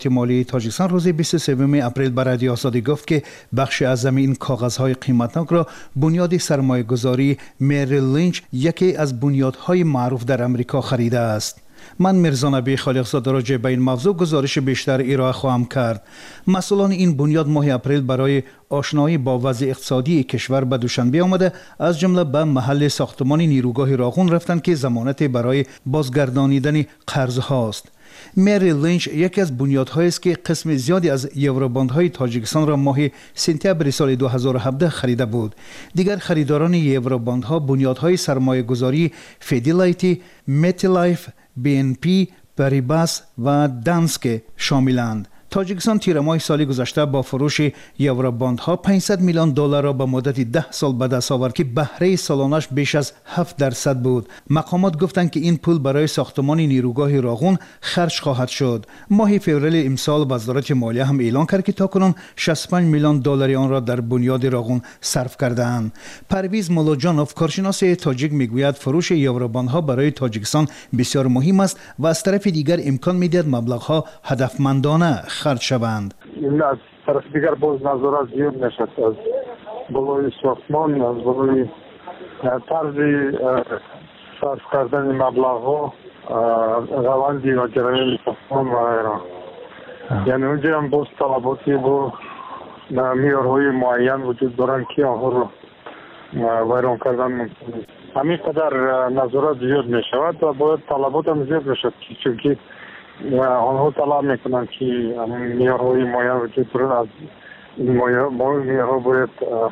مالی تاجیکستان روز 23 اپریل به رادیو آزادی گفت که بخش اعظم این کاغذهای قیمتناک را بنیاد سرمایه‌گذاری مریل لینچ، یکی از بنیادهای معروف در امریکا، خریده است. من میرزا نبی خالقزاده راجع به این موضوع گزارش بیشتر ارائه خواهم کرد. مسئولان این بنیاد ماه اپریل برای آشنایی با وضع اقتصادی کشور به دوشنبه آمده، از جمله به محل ساختمان نیروگاه راغون رفتند که ضمانت برای بازگردانیدن قرض هاست. مری لینچ یکی از بنیادهایی است که قسم زیادی از یوروباندهای تاجیکستان را ماه سپتامبر سال 2017 خریده بود. دیگر خریداران یوروباندها بنیادهای سرمایه‌گذاری فیدلیتی، متلایف، BNP، پاریباس و دانسکه شاملند. تاجیکستان تیر ماه سال گذشته با فروش یوروباندها 500 میلیون دلار را به مدت 10 سال به دست آورد که بهره سالانش بیش از 7% بود. مقامات گفتند که این پول برای ساختمان نیروگاه راغون خرج خواهد شد. ماه فوریه امسال وزارت مالیه هم اعلان کرد که تاکنون 65 میلیون دلار آن را در بنیاد راغون صرف کرده‌اند. پرویز مولاجانوف، کارشناس تاجیک، میگوید فروش یوروباندها برای تاجیکستان بسیار مهم است و از طرف دیگر امکان میدهد مبلغ‌ها هدفمندانه خرج شوند. این از طرف دیگر باز نظارت زیاد نشد از بالای ساختمان، از بالای طرز صرف کردن مبلغ‌ها، روندی و جریان ساختمان و غیره. یعنی اونجا هم باز طلباتی با معیارهای معین وجود دارند که آنها را ویران کردن ممکن است. همین قدر نظارت زیاد می شود و باید طلبات هم زیاد بشد، چون آنها طلب میکنند که معیارهای معین وجود دارد. از این معیارها باید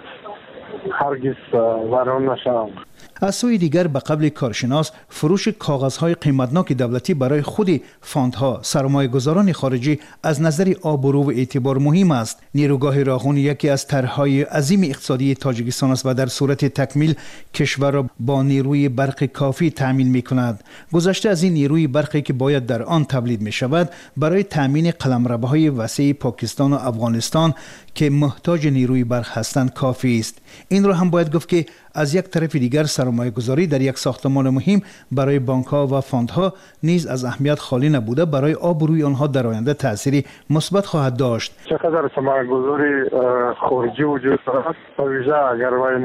هرگز ویران نشوند. از سوی دیگر به قبل کارشناس، فروش کاغذهای قیمتناک دولتی برای خود فاندها، سرمایه‌گذاران خارجی از نظر آبرو و اعتبار مهم است. نیروگاه راغون یکی از طرح‌های عظیم اقتصادی تاجیکستان است و در صورت تکمیل کشور را با نیروی برق کافی تأمین می‌کند. گذشته از این نیروی برقی که باید در آن تولید می‌شود برای تأمین قلمروهای وسیع پاکستان و افغانستان که محتاج نیروی برق هستند کافی است. این را هم باید گفت که از یک طرف دیگر سرمایه‌گذاری در یک ساختمان مهم برای بانک‌ها و فاندها نیز از اهمیت خالی نبوده برای آبروی آنها در آینده تأثیری مثبت خواهد داشت. چقدر سرمایه‌گذاری خارجی وجود دارد، ویژه اگر وی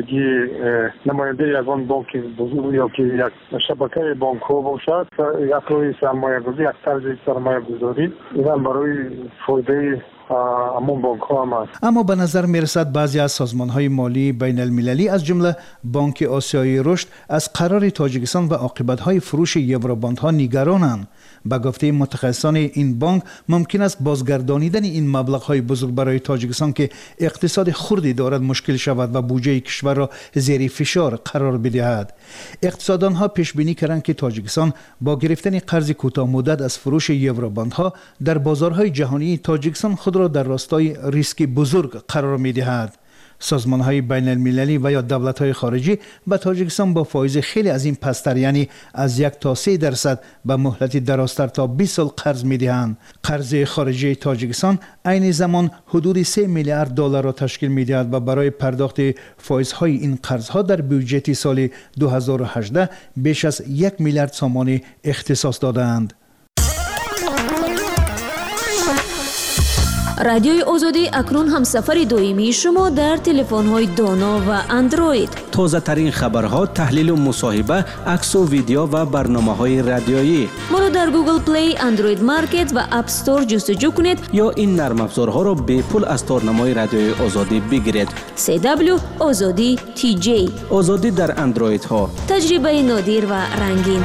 نماینده یگان بانک بزرگ یا که یک شبکه بانک‌ها باشد، یک روی سرمایه‌گذاری، یک طرز سرمایه‌گذاری این برای فایده اما به نظر میرسد بعضی از سازمان‌های مالی بین المللی از جمله بانک آسیایی رشد از قرار تاجیکستان و عاقبت‌های فروش یوروباندها نگرانند. به گفته متخصصان این بانک ممکن است بازگردانیدن این مبلغ‌های بزرگ برای تاجیکستان که اقتصاد خردی دارد مشکل شود و بودجه کشور را زیر فشار قرار بدهد. اقتصاددانها پیش بینی کردند که تاجیکستان با گرفتن قرض کوتاه مدت از فروش یوروباندها در بازارهای جهانی تاجیکستان خود را در راستای ریسک بزرگ قرار می‌دهد. سازمان‌های بین المللی و یا دولت‌های خارجی به تاجیکستان با فایز خیلی از این پستر، یعنی از 1 تا 3% به مهلت درازتر تا 20 سال قرض می‌دهند. قرض خارجی تاجیکستان عین زمان حدود 3 میلیارد دلار را تشکیل می‌دهد و برای پرداخت فایزهای این قرض‌ها در بودجه سال 2018 بیش از 1 میلیارد سوم اختصاص دادند. رادیوی آزادی اکنون هم سفر دائمی شما در تلفن‌های دانا و اندروید. تازه ترین خبرها، تحلیل و مصاحبه، عکس و ویدیو و برنامه‌های رادیویی. ما را در گوگل پلی، اندروید مارکت و اپ استور جستجو کنید یا این نرم افزارها را به پول از تارنمای رادیوی آزادی بگیرید. CW آزادی TJ. آزادی در اندروید ها. تجربه نادر و رنگین.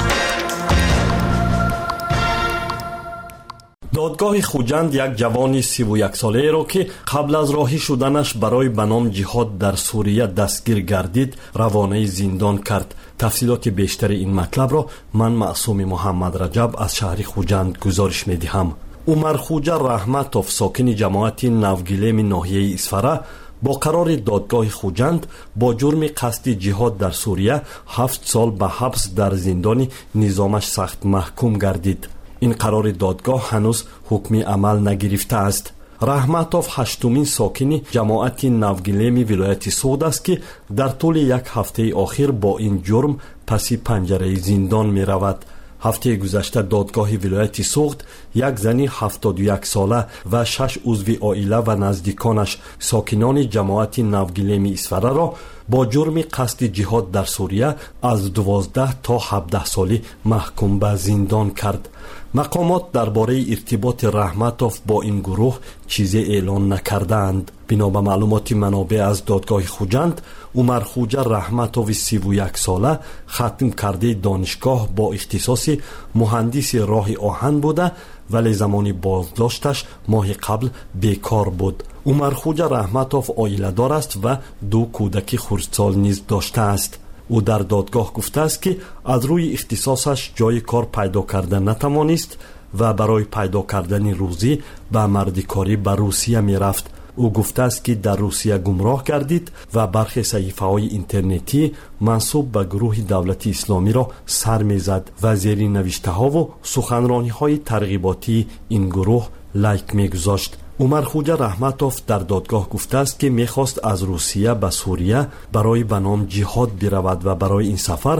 دادگاه خوجند یک جوان 31 ساله را که قبل از راهی شدنش برای به نام جهاد در سوریه دستگیر گردید روانه زندان کرد. تفصیلات بیشتر این مطلب را من معصوم محمد رجب از شهر خوجند گزارش می‌دهم. عمر خوجا رحمتوف، ساکن جماعت نوگیلم ناحیه اسفره، با قرار دادگاه خوجند با جرم قصد جهاد در سوریه 7 سال به حبس در زندان نظامش سخت محکوم گردید. این قرار دادگاه هنوز حکمی عمل نگرفته است. رحمتوف 8مین ساکن جماعت نوگیلم ولایت سوغد است که در طول یک هفته آخر با این جرم پس پنجره زندان می رود. ҳафтаи гузашта додгоҳи вилояти Суғд як зани 71 сола ва 6 узви оила ва наздиконаш сокинони ҷамоати Навгилеми Исфараро бо ҷурми қасди ҷиҳод дар Сурия аз 12 то 17 солӣ маҳкум ба зиндон кард. мақомот дар бораи иртиботи Раҳматов бо ин гурӯҳ чизе эълон накардаанд. бино ба маълумоти манобеъ аз додгоҳи Хуҷанд, Умар Хуҷа Раҳматови 31 сола хатм кардаи донишгоҳ бо ихтисоси муҳандиси роҳи оҳан буда, вале замони боздошташ моҳи қабл бекор буд. Умар Хуҷа Раҳматов оиладор аст ва 2 кӯдаки хурдсол низ доштааст. ӯ дар додгоҳ гуфтааст, ки аз рӯи ихтисосаш ҷои кор пайдо карда натавонист ва барои пайдо кардани рӯзӣ ба мардикорӣ ба Русия мерафт. ӯ гуфтааст, ки дар Русия гумроҳ гардид ва бархе саҳифаҳои интернетӣ мансуб ба гурӯҳи давлати исломиро сар мезад ва зери навиштаҳову суханрониҳои тарғиботии ин гурӯҳ лайк мегузошт. Умар Хуҷа Раҳматов дар додгоҳ гуфтааст, ки мехост аз Русия ба Сурия барои ба ном ҷиҳод биравад ва барои ин сафар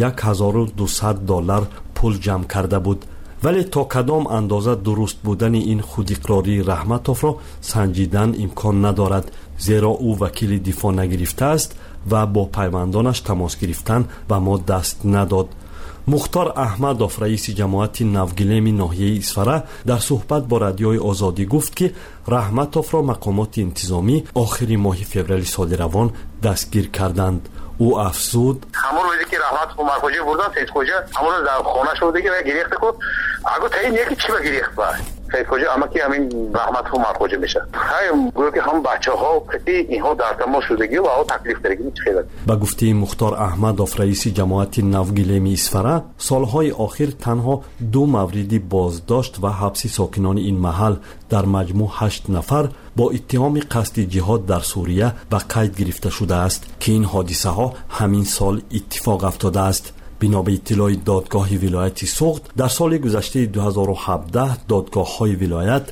$1200 пул ҷамъ карда буд. вале то кадом андоза дуруст будани ин худиқрории Раҳматовро санҷидан имкон надорад, зеро ӯ вакили дифоъ нагирифтааст ва бо пайвандонаш тамос гирифтан ба мо даст надод. Мухтор Аҳмадов, раиси ҷамоати Навгилеми ноҳияи Исфара, дар суҳбат бо радиои Озодӣ гуфт, ки Раҳматовро мақомоти интизомӣ охири моҳи феврали соли равон дастгир карданд. ӯ афзуд: ҳамон рӯзе ки Раҳматов Умар Хоҷа бурдан, Саид Хоҷа ҳамон рӯз дар хонашо дига ва гирехта куд. агу таи неки чӣ ба гирехт ба Саид Хоҷа амаки ҳамин Раҳматов Умар Хоҷа меша. хай гӯё ки ҳам бачаҳо кати инҳо дар тамос шудагӣ ва ҳо таклиф дарагӣ чхела. ба гуфтаи Мухтор Аҳмадов, раиси ҷамоати Навгилеми Исфара, солҳои охир танҳо 2 мавриди боздошт ва ҳабси сокинони ин маҳал дар маҷмӯъ 8 нафар бо иттиҳоми қасди ҷиҳод дар Сурия ба қайд гирифта шудааст, ки ин ҳодисаҳо ҳамин сол иттифоқ афтодааст. бино ба иттилои додгоҳи вилояти Суғд, дар соли гузаштаи 2017 додгоҳҳои вилоят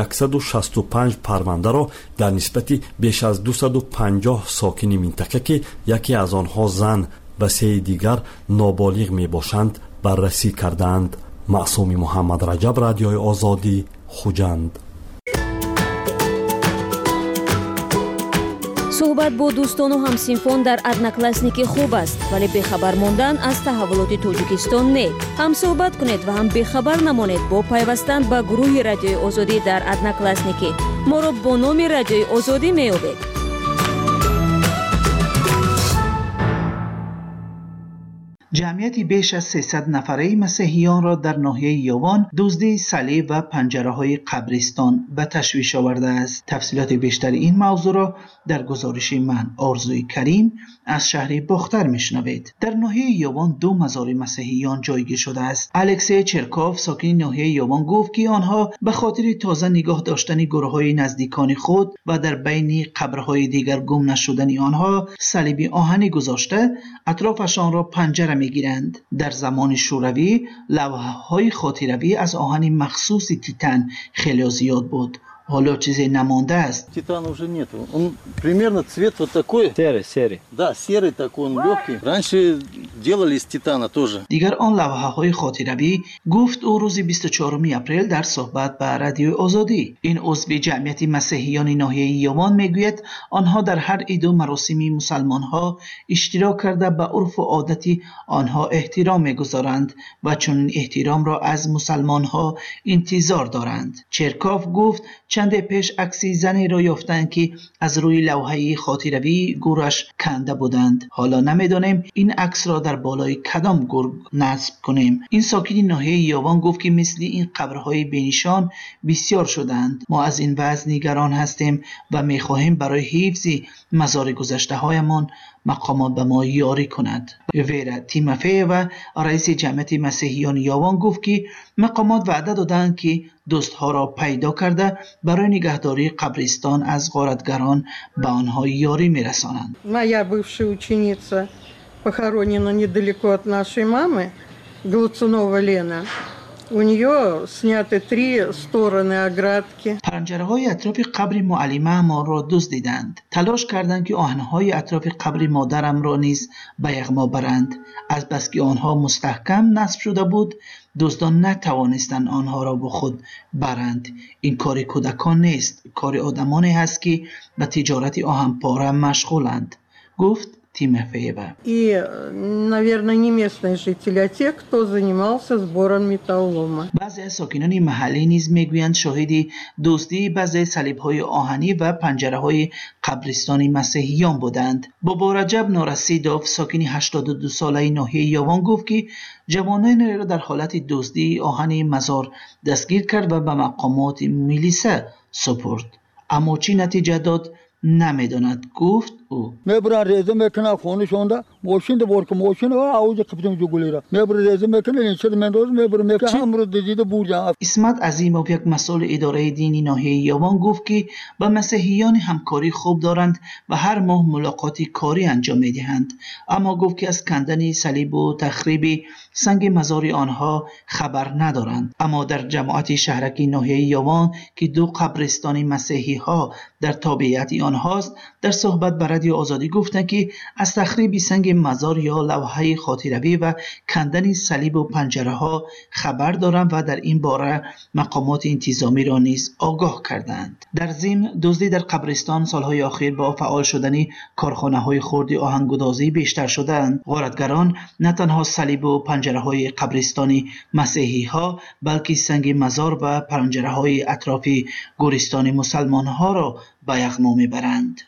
165 парвандаро дар нисбати беш аз 250 сокини минтақа, ки яке аз онҳо зан ва 3 дигар ноболиғ мебошанд, баррасӣ кардаанд. маъсуми Муҳаммад Раҷаб, радиои Озодӣ, Хуҷанд. суҳбат бо дӯстону ҳамсинфон дар одноклассники хуб аст, вале бехабар мондан аз таҳаввулоти Тоҷикистон не. ҳам суҳбат кунед ва ҳам бехабар намонед бо пайвастан ба гурӯҳи радиои Озодӣ дар одноклассники. моро бо номи радиои Озодӣ меёбед. جمعیتی بیش از 300 نفره مسیحیان را در ناحیه یاوان دزدی صلیب و پنجره‌های قبرستان به تشویش آورده است. تفصیلات بیشتر این موضوع را در گزارش من آرزوی کریم از شهر باختر میشنوید. در ناحیه یاوان 2 مزار مسیحیان جایگیر شده است. الکسی چرکاف، ساکن ناحیه یاوان، گفت که آنها به خاطر تازه نگاه داشتن گروه‌های نزدیکان خود و در بین قبرهای دیگر گم نشدن آنها صلیب آهنی گذاشته اطرافشان را پنجره میگیرند. در زمان شوروی لوحه‌های خاطروی از آهن مخصوص تیتان خیلی زیاد بود. حالا چیزی نمانده است. Титана уже нету. Он примерно цвет вот такой. Серый. Да, серый такой, он легкий. Раньше делали из титана тоже. دیگر آن لوحه‌های خاطروی گفت او روز 24 اپریل در صحبت با رادیو آزادی. این عضو جمعیت مسیحیان ناحیه یاوان میگوید آنها در هر عید و مراسم مسلمان‌ها اشتراک کرده به عرف و عادت آنها احترام می‌گذارند و چون احترام را از مسلمان‌ها انتظار دارند. چرکاف گفت چند پیش عکسی زنی را یافتند که از روی لوحه خاطروی گورش کنده بودند. حالا نمیدانیم این عکس را در بالای کدام گور نصب کنیم. این ساکن ناحیه یاوان گفت که مثل این قبرهای بینشان بسیار شدند. ما از این وضع نگران هستیم و میخواهیم برای حفظ مزار گذشته هایمان مقامات به ما یاری کند. ویرا تیمافی و رئیس جمعیت مسیحیان یاوان گفت که مقامات وعده دادند که دوستها را پیدا کرده برای نگهداری قبرستان از غارتگران به آنها یاری میرسانند. Моя бывшая ученица похоронена недалеко от нашей мамы, Глуцунова Лена. У нее сняты 3 стороны оградки. پنجره‌های اطراف قبر معلمه ما را دزدیدند. تلاش کردند که آهن‌های اطراف قبر مادرم را نیز به یغما برند. از بس که آنها مستحکم نصب شده بود، دزدان نتوانستند آنها را با خود برند. این کار کودکان نیست، کار آدمانی است که به تجارت آهن پاره مشغولند، گفت Тимофеева. И, наверное, не местные жители, а те, кто занимался сбором металлолома. بعضی از ساکنان محلی نیز میگویند شاهدی دزدی بعضی صلیب‌های آهنی و پنجره‌های قبرستان مسیحیان بودند. بابا رجب نارسیدوف ساکن 82 ساله ناحیه یاوان گفت که جوانان را در حالت دزدی آهن مزار دستگیر کرد و به مقامات میلیسه سپرد. اما چی نتیجه داد نمیداند، گفت او. میبرن ریزه میکنن خونشونده ماشین دور که ماشین و اوج قبطم جوگلی را میبرن ریزه میکنن این شد من روز میبرن میکنن هم رو دیده بوجا. اسمت عظیموف یک مسئول اداره دینی ناحیه یاوان گفت که با مسیحیان همکاری خوب دارند و هر ماه ملاقاتی کاری انجام میدهند، اما گفت که از کندن صلیب و تخریب سنگ مزار آنها خبر ندارند. اما در جماعت شهرک ناحیه یاوان که 2 قبرستان مسیحی ها در تابعیت آنهاست، در صحبت با رادیو آزادی گفتند که از تخریب سنگ مزار یا لوحه خاطره‌ای و کندن صلیب و پنجره ها خبر دارند و در این باره مقامات انتظامی را نیز آگاه کردند. در ضمن دزدی در قبرستان سالهای اخیر با فعال شدن کارخانه های خرد آهنگسازی بیشتر شدند. غارتگران نه تنها صلیب و پنجره های قبرستان مسیحی ها بلکه سنگ مزار و پنجره های اطراف گورستان مسلمان ها را به یغما میبرند.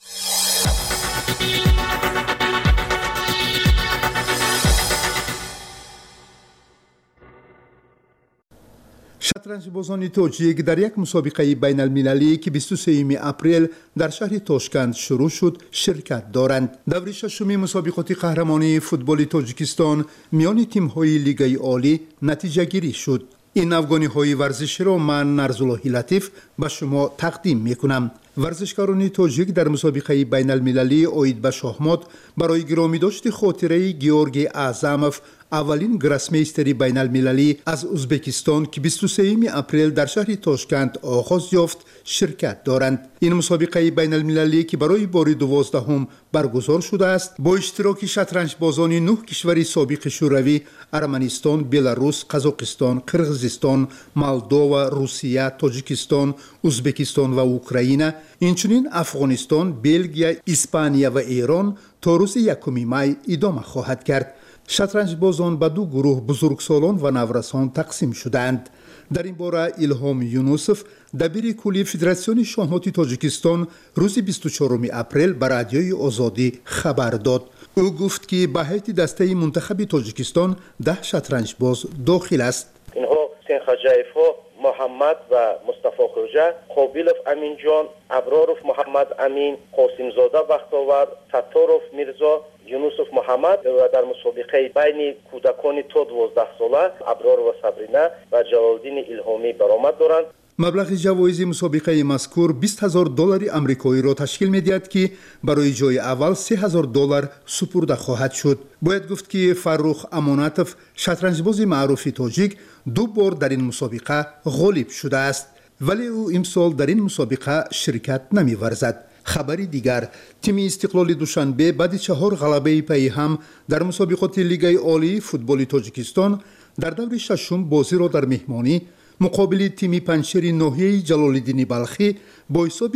شطرنج بازان تاجیک در یک مسابقه بین المللی که 23 اپریل در شهر تاشکند شروع شد شرکت دارند. دوره ششم مسابقات قهرمانی فوتبال تاجیکستان میان تیم‌های لیگ عالی نتیجه گیری شد. این افغانی ورزشی را من نرزالله لطیف به شما تقدیم میکنم. ورزشکاران تاجیک در مسابقه بین المللی اوید به شاهمات برای گرامی داشت خاطره گیورگی اعظموف اولین گراسمیستری بین المللی از ازبکستان که 23 اپریل در شهر تاشکند آغاز یافت شرکت دارند. این مسابقه بین المللی که برای بار 12 برگزار شده است با اشتراک شطرنج بازان 9 کشور سابق شوروی، ارمنستان، بلاروس، قزاقستان، قرغیزستان، مولدووا، روسیه، تاجیکستان، ازبکستان و اوکراین، اینچنین افغانستان، بلژیک، اسپانیا و ایران تا روز 1 می ادامه خواهد کرد. شطرنج بازان به 2 گروه بزرگسالان و نورسان تقسیم شدند. در این باره الهام یونوسف دبیر کلی فدراسیون شاهمات تاجیکستان روز 24 اپریل به رادیوی آزادی خبر داد. او گفت که به هیئت دسته منتخب تاجیکستان 10 شطرنج باز داخل است. اینها حسین خجایفو، محمد و مصطفی خوجه، قابیلوف امین جان، ابراروف محمد امین، قاسم زاده بختاور، ستاروف میرزا، یونوسف محمد و در مسابقه بین کودکان تا 12 ساله ابرار و صبرینه و جلالدین الهامی برآمد دارند. مبلغ جوایز مسابقه مذکور $20,000 آمریکایی را تشکیل می‌دهد که برای جای اول $3,000 سپرده خواهد شد. باید گفت که فرخ امانتوف شطرنجباز معروف تاجیک 2 بار در این مسابقه غالب شده است، ولی او امسال در این مسابقه شرکت نمی‌ورزد. خبری دیگر، تیم استقلال دوشنبه بعد 4 غلبه پی هم در مسابقات لیگ عالی فوتبال تاجیکستان در دور ششم بازی را در مهمانی مقابل تیم پنجشیر ناحیه جلال‌الدین بلخی با حساب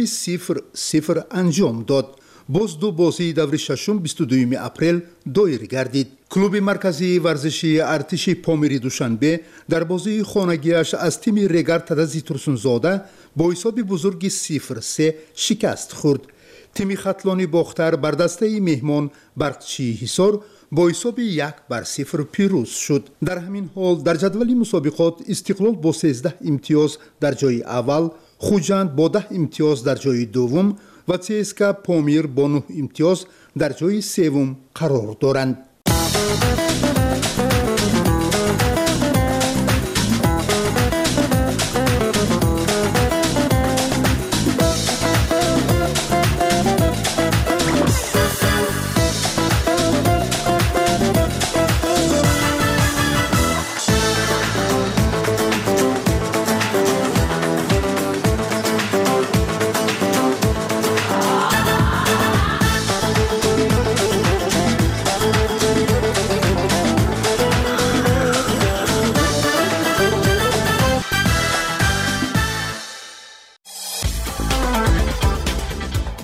0-0 انجام داد. باز 2 بازی دور ششم 22 اپریل دایر گردید. کلوب مرکزی ورزشی ارتش پامیری دوشنبه در بازی خانگیش از تیم رگر تدزی ترسونزاده با حساب بزرگ 0-3 شکست خورد. تیم خطلانی باختر بر دسته مهمان برقچی حصار با حساب 1-0 پیروز شد. در همین حال در جدول مسابقات استقلال با 13 امتیاز در جای اول، خوجند با 10 امتیاز در جای دوم و CSKA پامیر با 9 امتیاز در جای سوم قرار دارند.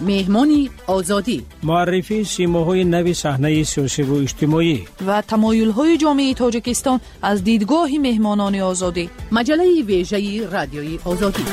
مهمان آزادی، معرفی سیماهای نو صحنه سیاسی و اجتماعی و تمایل‌های جامعه تاجیکستان از دیدگاه مهمانان آزادی. مجله ویژه رادیوی آزادی.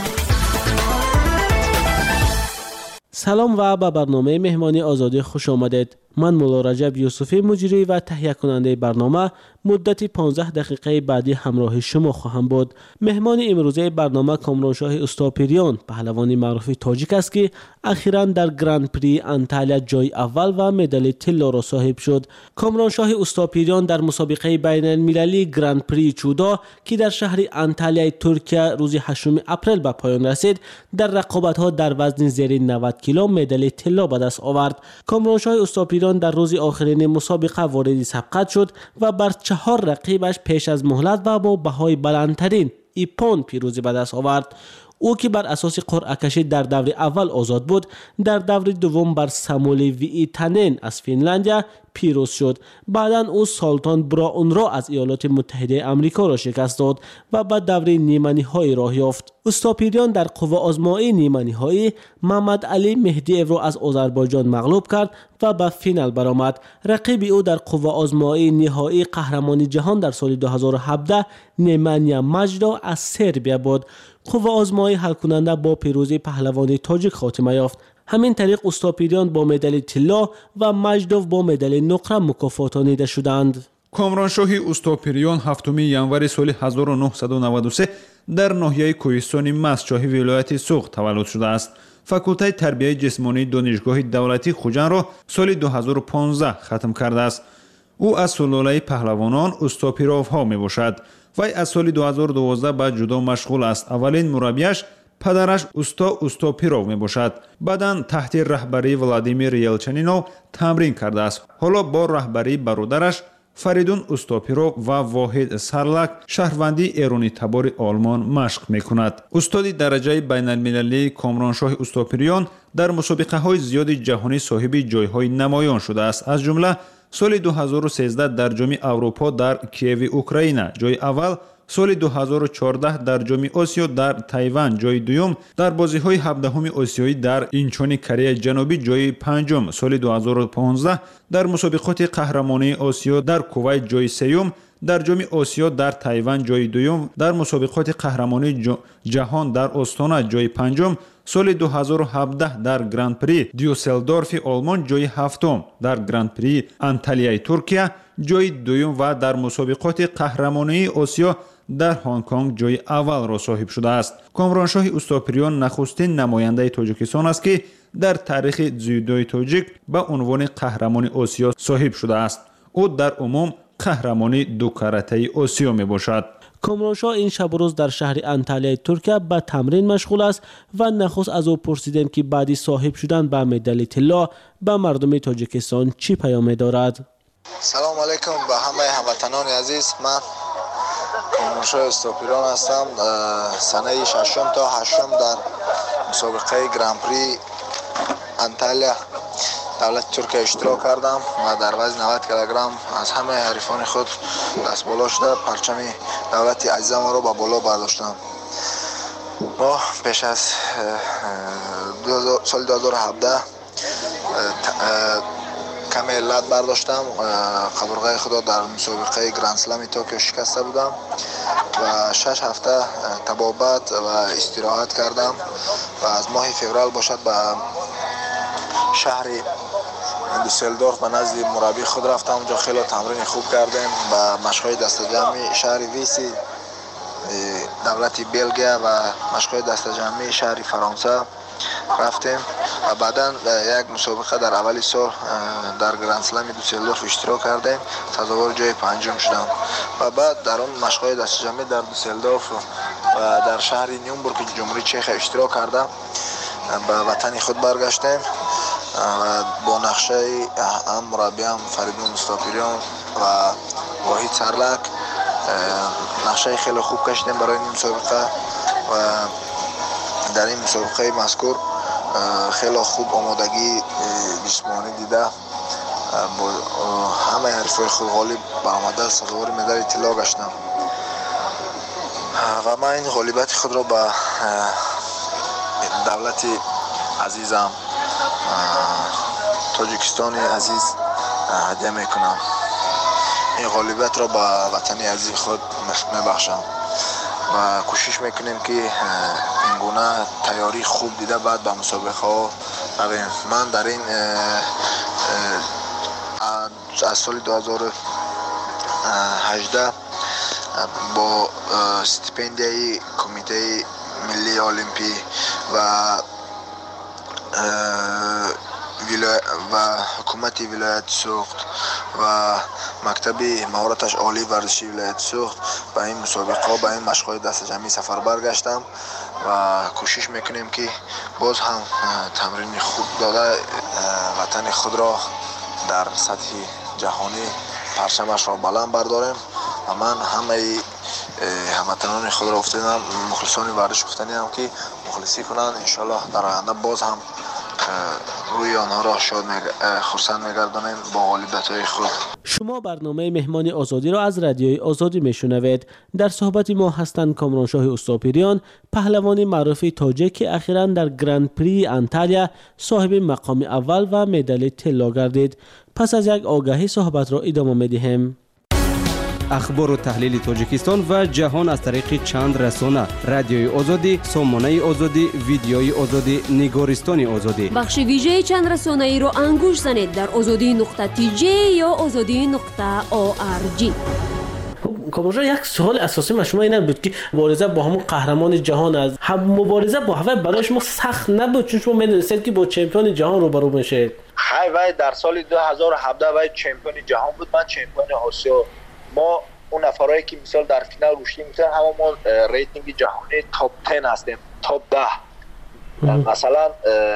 سلام و به برنامه مهمانی آزادی خوش آمدید. من مولا رجب یوسفی مجری و تهیه کننده برنامه مدت 15 دقیقه بعدی همراه شما خواهم بود. مهمان امروزه برنامه کامرانشاه استاپیریان، پهلوانی معروف تاجیک است که اخیراً در گراند پری انتالیا جای اول و مدال طلا را صاحب شد. کامرانشاه استاپیریان در مسابقه بین المللی گراند پری چودا که در شهر انتالیا ترکیه روز 8 اپریل به پایان رسید، در رقابت‌ها در وزن زیر 90 کیلو مدال طلا به دست آورد. کامرانشاه استاپیریان در روز آخرین مسابقه وارد سبقت شد و بر 4 رقیبش پیش از مهلت و با بهای بلندترین ایپون پیروزی به دست آورد. او که بر اساس قرعه کشی در دور اول آزاد بود، در دور دوم بر ساموئل ویتانن از فنلندیا پیروز شد. بعداً او سالتان براون را از ایالات متحده آمریکا را شکست داد و به دور نیمه نهایی راه یافت. استاپیریان در قوه آزمایی نیمه نهایی محمد علی مهدی‌یف را از آذربایجان مغلوب کرد و به فینال برآمد. رقیب او در قوه آزمایی نهایی قهرمانی جهان در سال 2017 نیمانیا مجدا از سربیا بود. قوه آزمایی حل کننده با پیروزی پهلوانی تاجیک خاتمه یافت. همین طریق استاپیریان با مدال طلا و مجدوف با مدال نقره مکافاتانیده شدند. کامرانشاه استاپیریان 7 январи سال 1993 در ناحیه کوهستان مسچاهی ولایت سوغ تولد شده است. فاکولته تربیت جسمانی دانشگاه دولتی خوجند را سال 2015 ختم کرده است. او از سلاله پهلوانان استاپیروف ها می باشد. وی از سال 2012 به جودو مشغول است. اولین مربیش پدرش استاپیروف می باشد. بعداً تحت رهبری ولادیمیر یلچنینوف تمرین کرده است. حالا با رهبری برادرش فریدون استاپیروف و واحد سرلک شهروندی ایرانی تبار آلمان مشق می کند. استاد درجه بین المللی کامرانشاه استاپیریان در مسابقه های زیاد جهانی صاحب جایهای نمایان شده است. از جمله سال 2013 در جام اروپا در کیف اوکراین جای اول، سال 2014 در جام آسیا در تایوان جای دوم، در بازی های 17 آسیایی در اینچون کره جنوبی جای پنجم، سال 2015 در مسابقات قهرمانی آسیا در کویت جای سوم، در جام آسیا در تایوان جای دوم، در مسابقات قهرمانی جهان در استونه جای پنجم، سال 2017 در گراند پری دیوسلدورف آلمان جای هفتم، در گراند پری انتالیا ترکیه جای دوم و در مسابقات قهرمانی آسیا در هنگ کنگ جای اول را صاحب شده است. کامرانشاه استاپیریان نخستین نماینده تاجیکستان است که در تاریخ جودوی تاجیک به عنوان قهرمان آسیا صاحب شده است. او در عموم قهرمانی دو کاراته آسیا می باشد. کامرانشاه این شب روز در شهر انتالیا ترکیه به تمرین مشغول است و نخست از او پرسیدیم که بعدی صاحب شدن به مدال طلا به مردم تاجیکستان چی پیام دارد. سلام علیکم به همه هموطنان عزیز. من کامرانشاه استاپیریان هستم. سنه 6 تا 8 در مسابقه گراند پری انتالیا دولت ترکیه اشتراک کردم و در وزن 90 کیلوگرم از همه حریفان خود دست بالا شده پرچم دولت عزیزم را به بالا برداشتم. ما پیش از سال 2017 کمی علت برداشتم. قبرغه خدا در مسابقه گراند اسلم توکیو شکسته بودم و 6 هفته طبابت و استراحت کردم و از ماه فوریه باشد به شهر دوسلدورف به نزد مربی خود رفتم. اونجا خیلی تمرین خوب کردیم و مشق‌های دست جمعی شهر ویسی دولت بلژیا و مشق‌های دست جمعی شهر فرانسه رفتیم و بعدا یک مسابقه در اولی سال در گراند اسلم دوسلدورف اشتراک کردیم. سزاوار جای پنجم شدم و بعد در اون مشق‌های دست جمعی در دوسلدورف و در شهر نیومبورگ جمهوری چک اشتراک کردم. به وطن خود برگشتیم و با نقشه هم مربیم فریدون استاپیریان و واحد سرلک نقشه خیلی خوب کشیدیم برای این مسابقه و در این مسابقه مذکور خیلی خوب آمادگی جسمانی دیده با همه حریفای خود غالب برآمده سزاوار مدال طلا گشتم و من این غالبیت خود را به دولت عزیزم تاجیکستان عزیز هدیه میکنم. این غالبیت را به وطن عزیز خود میبخشم و کوشش میکنیم که این گونه تیاری خوب دیده بعد به مسابقه ها رویم. من در این از سال 2018 با استیپندیای کمیته ملی المپی و حکومت ولایت سوخت و مکتب مهارتش عالی ورزشی ولایت سوخت به این مسابقه به این مشق‌های دست جمعی سفر برگشتم و کوشش میکنیم که باز هم تمرین خوب داده وطن خود را در سطح جهانی پرچمش را بلند برداریم و من همه هموطنان خود را افتادم مخلصان ورزش گفتنیم که مخلصی کنند. انشالله در آینده باز هم روی آنها را شاد خرسند میگردانیم با غالبیت‌های خود. شما برنامه مهمان آزادی را از رادیوی آزادی میشنوید. در صحبت ما هستند کامرانشاه استوپیریان، پهلوان معروف تاجیک که اخیراً در گرند پری انتالیا صاحب مقام اول و مدال طلا گردید. پس از یک آگهی صحبت را ادامه می‌دهیم. اخبار و تحلیل تاجیکستان و جهان از طریق چند رسانه: رادیوی آزادی، سامانه آزادی، ویدیوی آزادی، نگارستان آزادی. بخش ویژه چند رسانه‌ای را انگوش زنید در azadi.tj یا azadi.org. کامرانشاه، یک سوال اساسی من شما این بود که مبارزه با همون قهرمان جهان است. هم مبارزه با هوا برای شما سخت نبود چون شما می‌دونستید که با چمپیون جهان روبرو میشید؟ وای در سال 2017 وای چمپیون جهان بود، من چمپیون آسیا. ما اون نفرایی که مثال در فینال رشدی میتونن همه ما ریتینگ جهانی تاپ 10 هستیم، تاپ 10. مثلا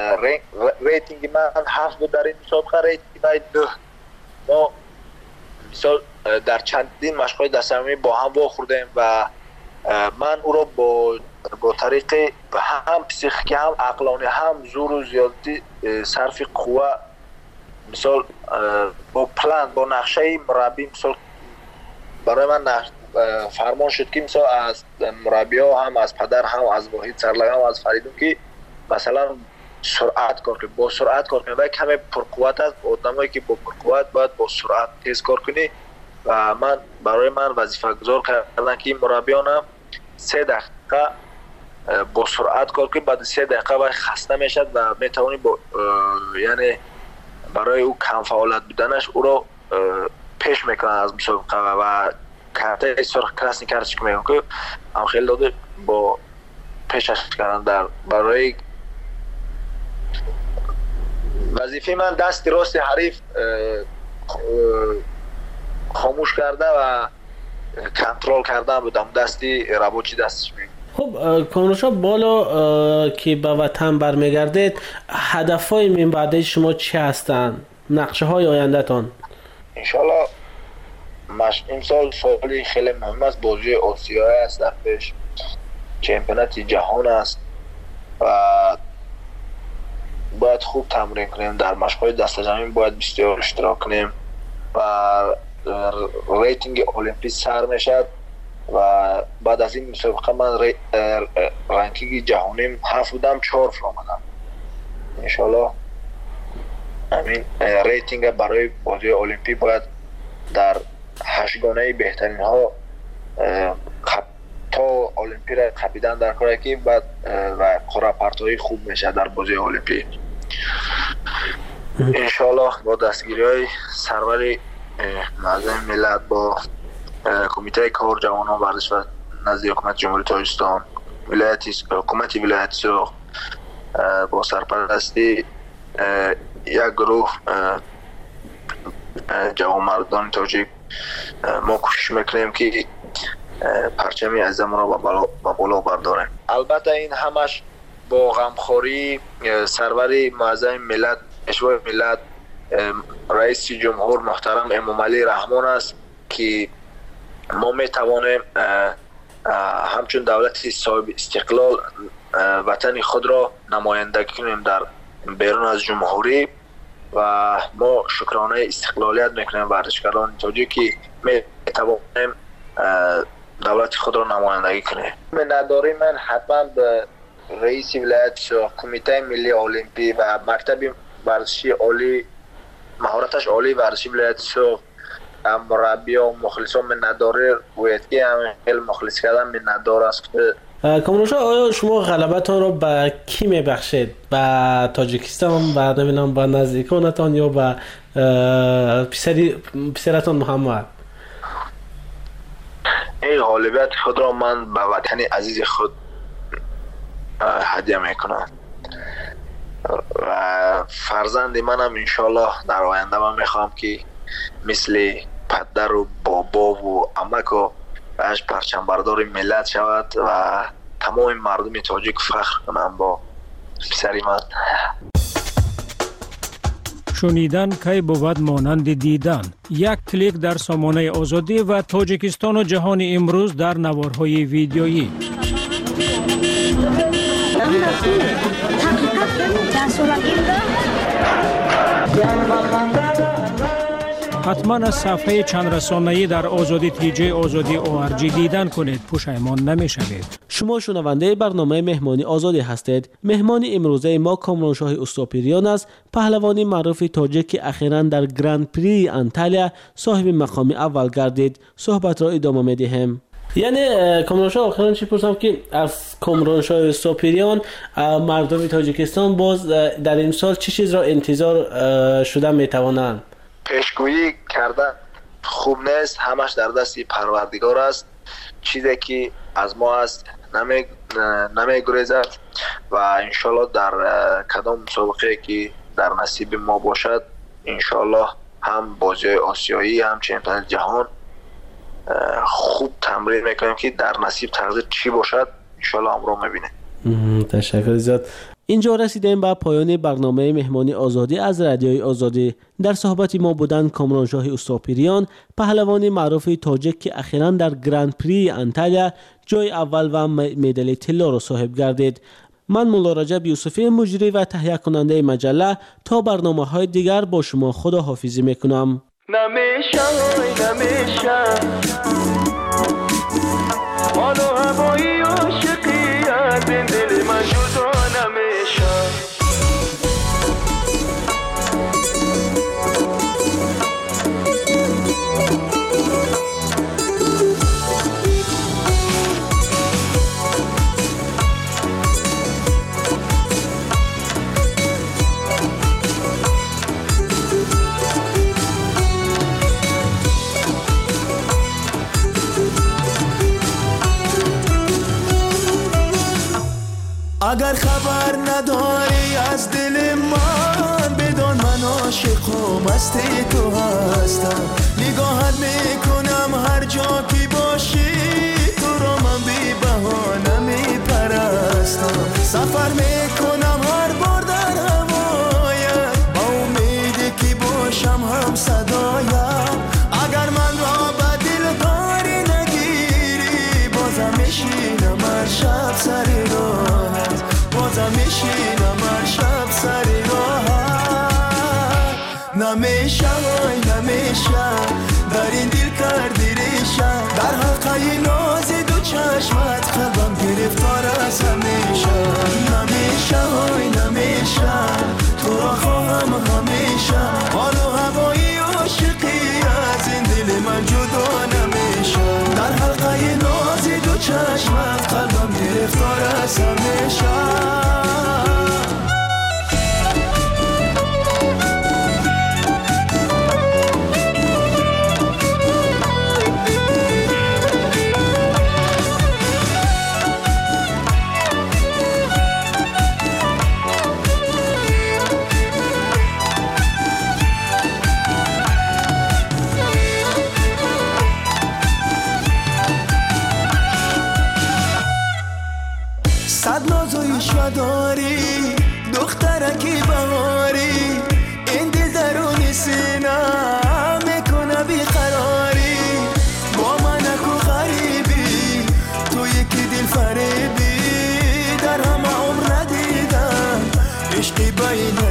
ریتینگ من 7 بود در این مسابقه، ریتینگ 2. ما مثال در چندین مشق‌های دست‌جمعی با هم واخوردیم و من او را با طریق هم پسیخیکی هم عقلانی هم زور و زیادتی صرف قوه مثال با پلان با نقشه مربی مثال برای من فرمان شد که مثلا از مربی‌ها هم از پدر هم از واحد سرلگام هم از فریدون که مثلا سرعت کار کنی، با سرعت کار کنی و کمی پرقوت است. آدمایی که با پرقوت باید با سرعت تیز کار کنی و برای من وظیفه گذار کردن که مربیانم 3 دقیقه با سرعت کار کنی، بعد 3 دقیقه باید خسته میشد و میتوانی یعنی برای او کم فعالیت بودنش او را پیش میکنن از مسابقه و کارت سرخ کلاس کارش میگن که هم خیلی داده با پیشش کردن در برای وظیفه من دست راست حریف خاموش کرده و کنترل کردن بودم، دستی ربوچی دستش میگن. خب کامرانشاه، بالا که به وطن برمیگردید هدفهای من بعدی شما چی هستند؟ نقشه های آینده تان؟ انشالله این سالی خیلی مهم است. بازی آسیایی است، در پیش چمپیونات جهان است و باید خوب تمرین کنیم. در مشق‌های دست جمعی باید بسیار اشتراک کنیم و ریتینگ المپی سر میشد و بعد از این مسابقه من رنکینگ جهانی 7 بودم 4 آمدم. انشالله همین ریتینگ برای بازی المپی باید در 8 گانه بهترین ها تا المپی را خپیدن در کاری که بعد و قرعه پرتایی خوب میشه در بازی المپی. انشالله با دستگیری های سرور معظم ملت با کمیته کار جوانان ورزش و نزد حکومت جمهوری تاجیکستان، حکومت ولایت سوخت با سرپرستی یک گروه جوانمردان تاجیک ما کوشش میکنیم که پرچم عزیزمون رو با بالا برداریم. البته این همش با غمخوری سرور معظم ملت اشوای ملت رئیس جمهور محترم امام علی رحمان است که ما میتوانیم همچون دولت صاحب استقلال وطن خود را نمایندگی کنیم در بیرون از جمهوری و ما شکرانه استقلالیت میکنیم ورزشکاران تاجیک که میتوانیم دولت خود را نمایندگی کنیم. نداری من حتما به رئیس ولایت کمیته ملی المپی و مکتب ورزشی عالی، مهارتش عالی ورزشی ولایت سوخ، مربی و مخلص ها منت داره، باید که همین خیلی مخلص کردن منت داره است. کامران آیا شما غلبتان را به کی میبخشید؟ به تاجیکستان، به نمیدونم به نزدیکانتان یا به پسرتان محمد؟ این غالبیت خود را من به وطن عزیز خود هدیه میکنم و فرزند منم انشالله در آینده من میخوام که مثل پدر و بابا و عمک و باش پرچم بردار ملت شود و تمام مردم تاجیک فخر کنم با پسری من. شنیدن کی بود مانند دیدن. یک کلیک در سامانه آزادی و تاجیکستان و جهان امروز در نوارهای ویدیویی. حتما از صفحه چند رسانه‌ای در آزادی تیجی آزادی ORG دیدن کنید، پشیمان نمی‌شوید. شما شنونده برنامه مهمانی آزادی هستید. مهمان امروزه ما کامران شاه استوپیریان است، پهلوانی معروف تاجیک که اخیراً در گرند پری انتالیا صاحب مقام اول گردید. صحبت را ادامه می‌دهیم. یعنی کامران شاه آخرین چی پرسم که از کامران شاه استوپیریان مردم تاجیکستان باز در این سال چه چیز را انتظار شده می‌توانند؟ پیشگویی کردن خوب نیست، همش در دست پروردگار است. چیزی که از ما است نمیگریزد و انشالله در کدام مسابقه که در نصیب ما باشد انشالله هم بازی آسیایی هم چمپیونات جهان خوب تمرین میکنیم که در نصیب تقدیر چی باشد انشالله امرو میبینه. تشکر زیاد. اینجا رسیدیم به پایان برنامه مهمانی آزادی از رادیوی آزادی. در صحبت ما بودند کامران شاه استوپیریان، پهلوان معروف تاجیک که اخیراً در گرند پری انتالیا جای اول و مدال طلا را صاحب گردید. من مولا رجب یوسفی مجری و تهیه کننده مجله تا برنامه‌های دیگر با شما خداحافظی میکنم. اگر خبر نداری از دل من بدون من عاشق و مست تو هستم. نگاهت میکنم هر جا که باشی، تو رو من بی بهانه میپرستم. سفر میکنم هر بار در هوایت با امیدی که باشم هم صدایت. اگر من را به دل داری نگیری بازم میشینم هر شب سر راهت، بازم میشینم هر شب سر راهت. نمیشه در این دل کردی ریشه، در حلقه ناز دو چشمت قلبم گرفتار از همیشه. نمیشه تو را خواهم همیشه، حال و هوای عاشقی از این دل من جدا نمیشه. در حلقه ناز دو چشمت قلبم گرفتار از همیشه. صد ناز و عشق داری دخترکی بهاری، این دل درون سینه میکنه بیقراری. با من اکو غریبی تو یکی دل فریبی، در همه عمر ندیدم عشقی بین